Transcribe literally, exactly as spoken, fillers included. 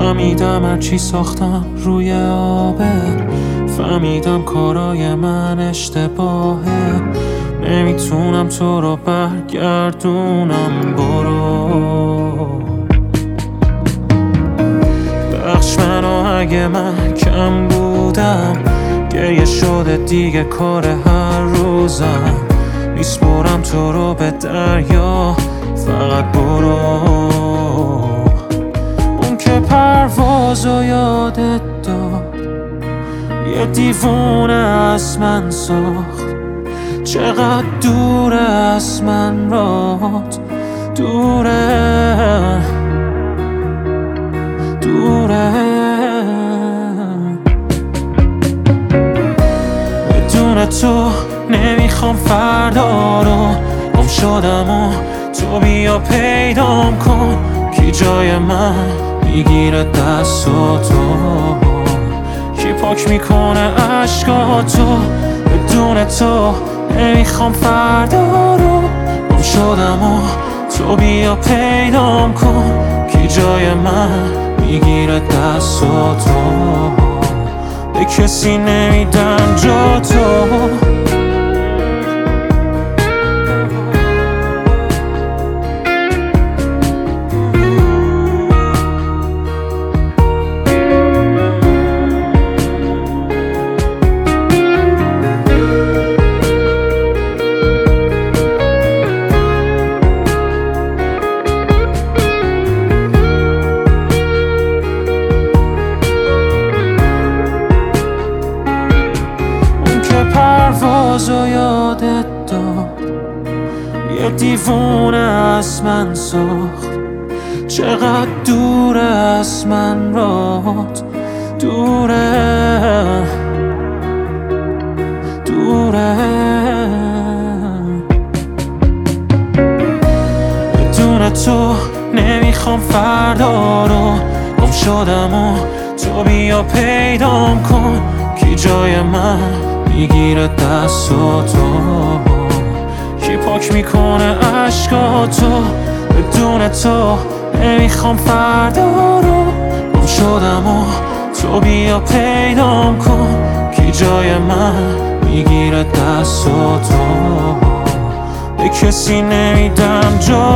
فهمیدم هرچی ساختم روی آبه، فهمیدم کارای من اشتباهه. نمیتونم تو رو برگردونم، برو بخش منو اگه من کم بودم. گریه شده دیگه کار هر روزم، میسپرم تو رو به دریا، فقط برو. اون که پروازو یادت داد یه دیوونه از من ساخت. چقدر دوره از من رات، دوره دوره. بدون تو نمیخوام فردا رو، گم شدم و تو بیا پیدام کن. کی جای من میگیره دست و تو، کی پاک میکنه عشقاتو. بدون تو نمیخوام فردا رو، گم شدم و تو بیا پیدام کن. کی جای من میگیره دست و تو، به کسی نمیدم جا تو. پروازو یادت داد یه دیوونه از من ساخت. چقدر دوره از من رات، دوره دوره. بدون تو نمیخوام فردا رو، گم شدم و تو بیا پیدام کن. کی جای من میگیره دست و تو، کی پاک میکنه عشقاتو. بدون تو نمیخوام فردا رو، گم شدم و تو بیا پیدام کن. کی جای من میگیره دست و تو، به کسی نمیدم جا